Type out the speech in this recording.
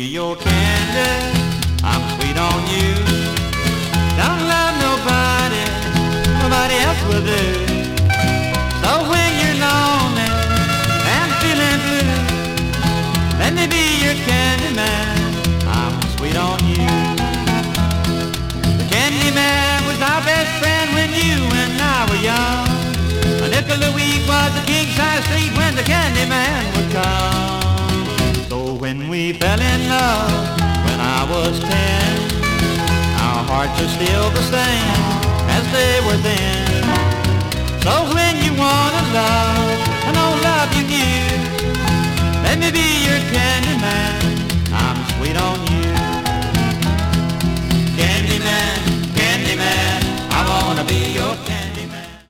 your candy, I'm sweet on you. Don't love nobody, nobody else will do. So when you're lonely and feeling blue, let me be your candy man, I'm sweet on you. The candy man was our best friend when you and I were young. A nickel a week was the king-size treat when the candy man would come. So when we fell in love when I was 10, our hearts are still the same as they were then. So when you want